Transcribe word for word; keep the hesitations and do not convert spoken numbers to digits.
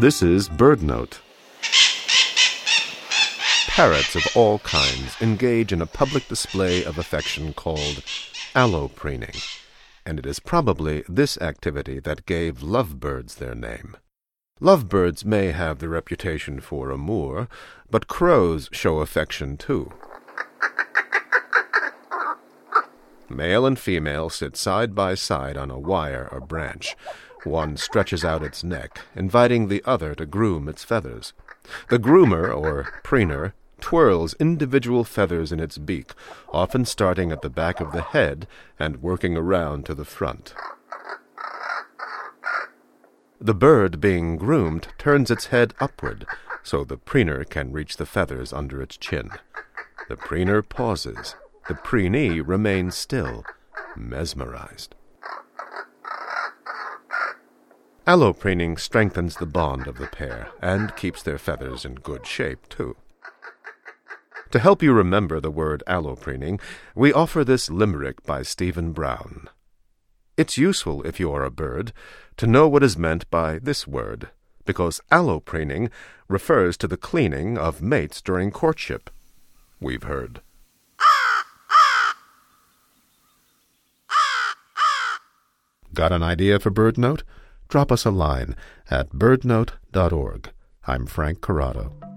This is BirdNote. Parrots of all kinds engage in a public display of affection called allopreening, and it is probably this activity that gave lovebirds their name. Lovebirds may have the reputation for amour, but crows show affection too. Male and female sit side by side on a wire or branch. One stretches out its neck, inviting the other to groom its feathers. The groomer, or preener, twirls individual feathers in its beak, often starting at the back of the head and working around to the front. The bird being groomed turns its head upward, so the preener can reach the feathers under its chin. The preener pauses. The preenee remains still, mesmerized. Allopreening strengthens the bond of the pair and keeps their feathers in good shape, too. To help you remember the word allopreening, we offer this limerick by Stephen Brown. It's useful, if you are a bird, to know what is meant by this word, because allopreening refers to the cleaning of mates during courtship. We've heard. Got an idea for BirdNote? Drop us a line at birdnote dot org. I'm Frank Corrado.